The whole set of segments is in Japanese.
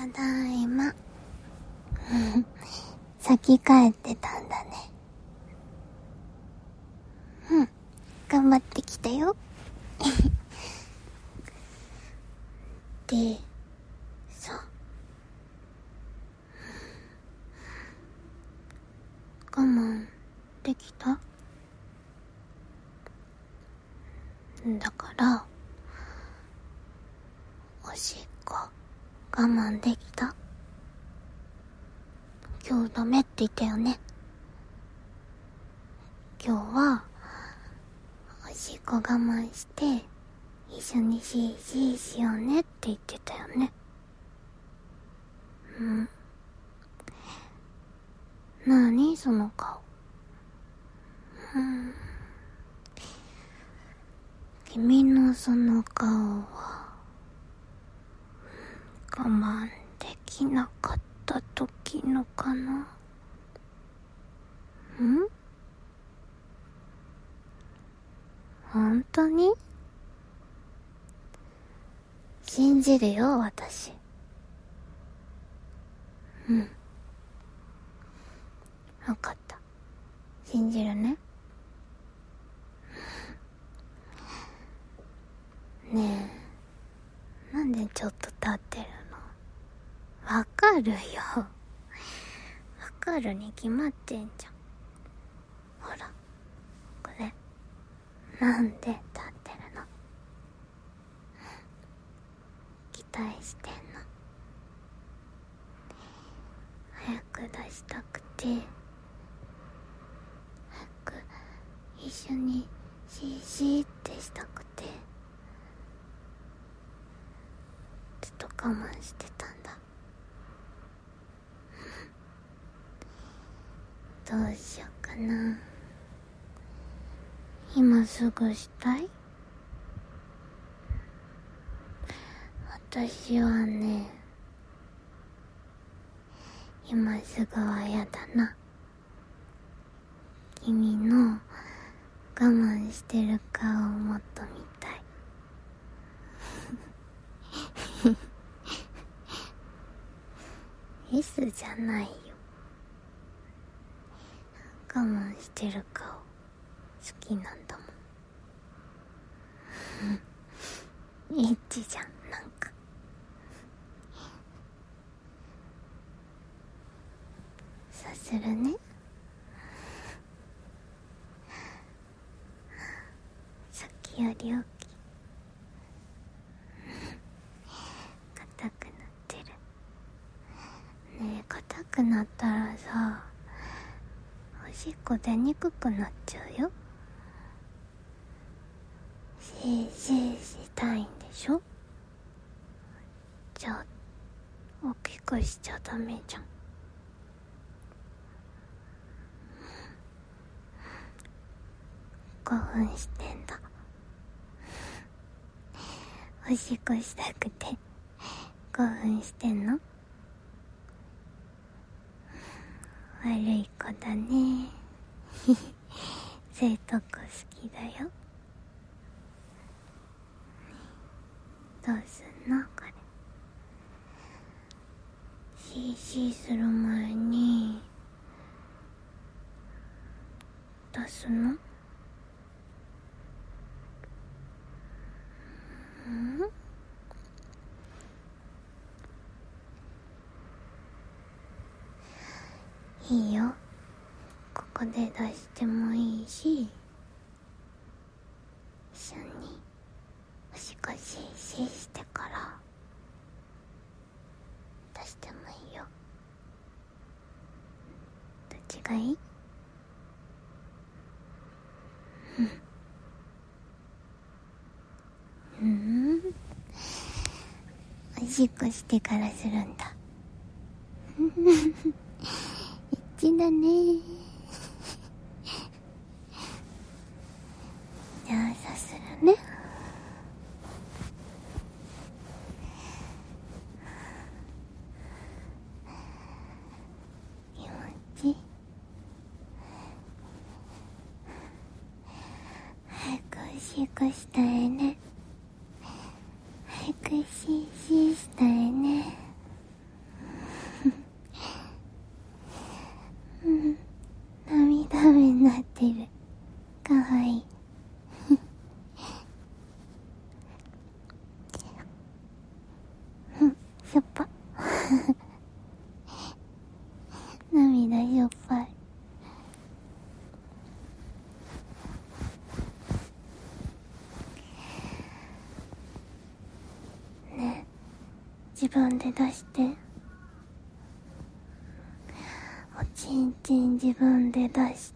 ただいま。先帰ってたんだね。頑張ってきたよ。で、さ、我慢できた？だから、おしっこ我慢できた？今日ダメって言ったよね。今日はおしっこ我慢して一緒にシーシーしようねって言ってたよね。なにその顔。君のその顔は我慢できなかった時のかな。本当に？信じるよ、私。わかった。信じるね。ねえ、なんでちょっと立ってるの？わかるよ。わかるに決まってんじゃん。ほら、これ。なんで立ってるの？期待してんの？早く出したくて、早く一緒にシーシーってしたくて、ずっと我慢してたんだ。どうしようかな。今すぐしたい？私はね、今すぐはやだな。君の我慢してる顔をもっと見たい。S じゃないよ。我慢してる顔好きなんだもん。エッチじゃん、なんか。さするね。さっきより大きい。硬くなってる。ねえ、硬くなったらさ、おしっこ出にくくなっちゃうよ。シーシーしたいんでしょ？じゃあ大きくしちゃダメじゃん。興奮してんだ。おしっこしたくて興奮してんの？悪い子だね。そういうとこ好きだよ。どうすんのこれ。シーシーする前に出すの？いいよ。ここで出してもいいし、一緒におしっこシーシーしてから出してもいいよ。どっちがいい？おしっこしてからするんだ。エッチだね。じゃあさするね。気持ちいい？早くおしっこしたいね。早くシーシーしたいね。 しょっぱ涙しょっぱいねえ、自分で出して。おちんちん自分で出して。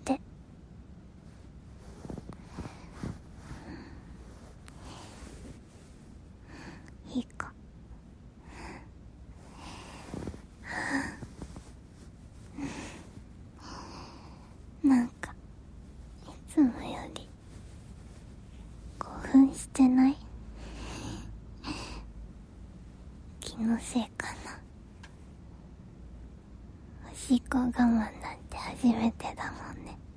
いいか。なんかいつもより興奮してない？気のせいかな。おしっこ我慢なんて初めてだもんね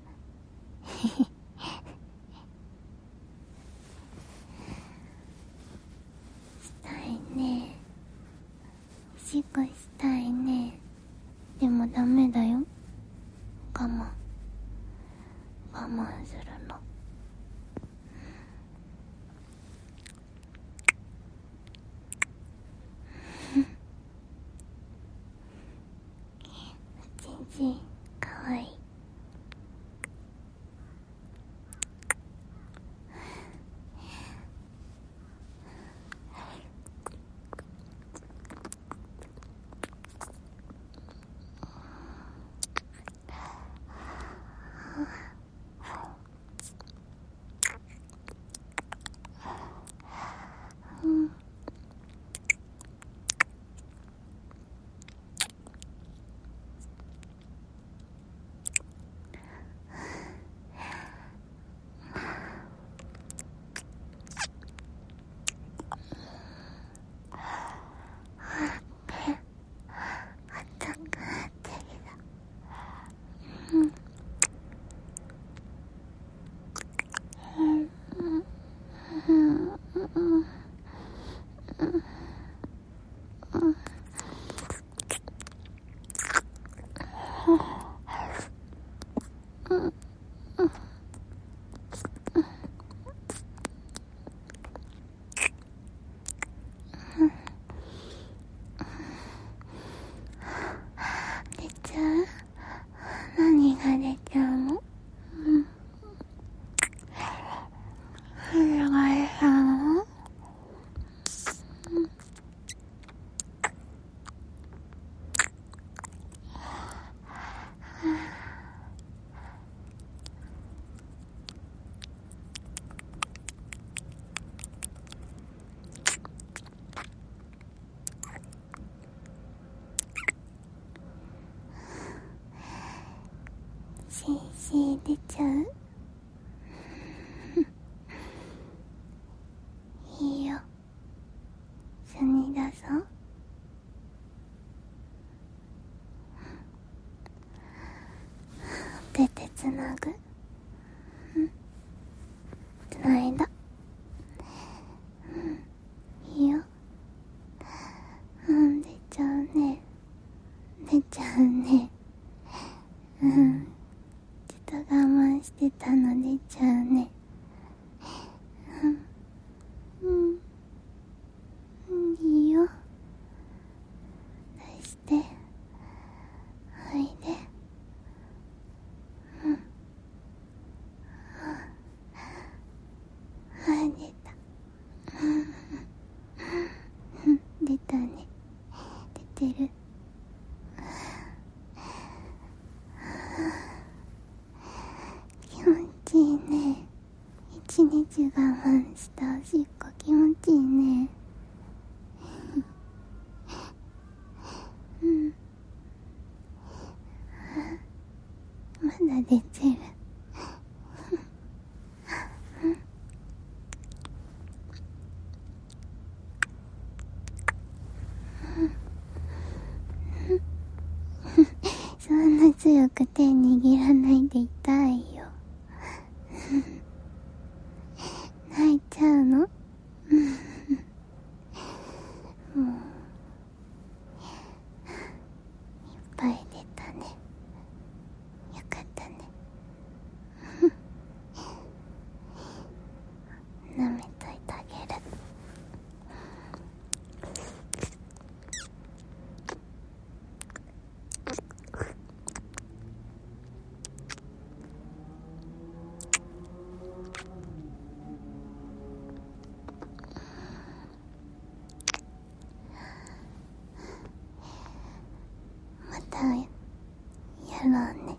したいね。おしっこしたいね。でもダメだよ。我慢するの。おちんちんかわいい。出ちゃう？何が出ちゃうの？何が出ちゃうの？シーシー出ちゃう？いいよ、一緒に出そう。手でつなぐ。つないだ。いいよ。出ちゃうね。出ちゃうね。ちょっと我慢してたの出ちゃうね。いいよ。出して。おいで。出た。出たね。出てる。気持ちいいね。一日我慢したおしっこ気持ちいいね。まだ出てる。そんな強く手握らないで痛いよ。泣いちゃうの？もういっぱい出たね。よかったね。舐めといてあげる。 だね。